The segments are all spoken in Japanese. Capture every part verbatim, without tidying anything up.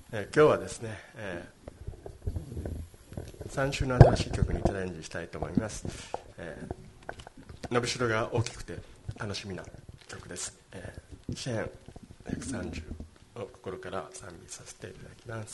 えー、今日はですね、えー、さん週の新しい曲にチャレンジしたいと思います。えー、伸びしろが大きくて楽しみな曲です。えー、詩編ひゃくさんじゅうを心から賛美させていただきます。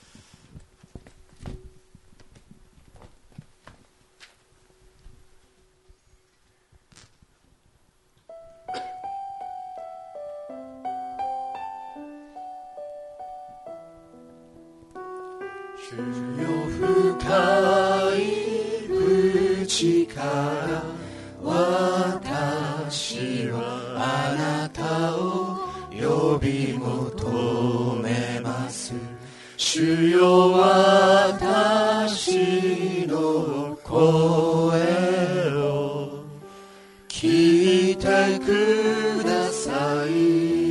主よ深い淵から私はあなたを呼び求めます。主よ私の声を聞いてください。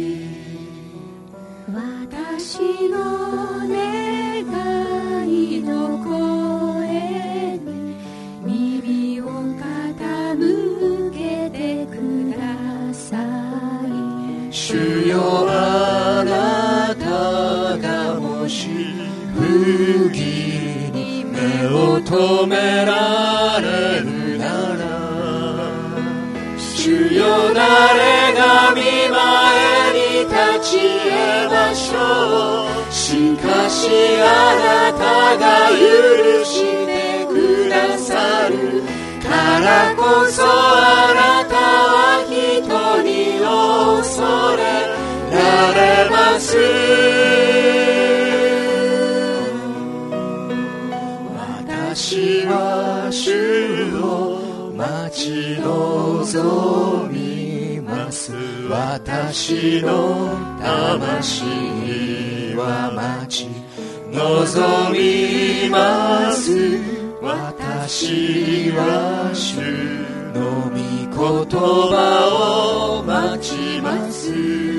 私の願いの声に耳を傾けてください。 主よあなたがもし不義に目を留められるなら、主よ誰が御前に立ち得ましょう。しかしあなたが許してくださるからこそ、あなたは人に恐れられます。私は主を待ち望みます。私の魂は待ち望みます。私は主の御言葉を待ちます。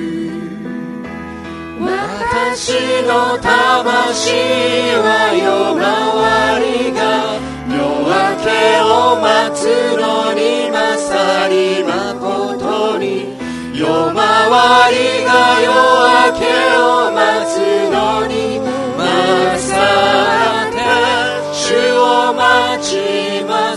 私の魂は夜回りが夜明けを待つのに勝り誠に、夜回りが夜明けを待つのに勝って主を待ちます。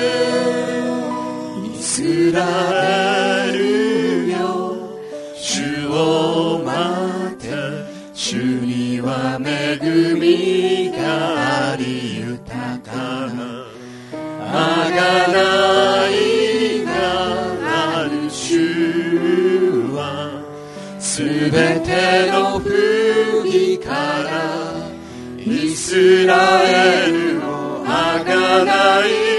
イスラエルよ主を待って、主には恵みがあり豊かなあがないがある。主はすべての不義からイスラエルをあがない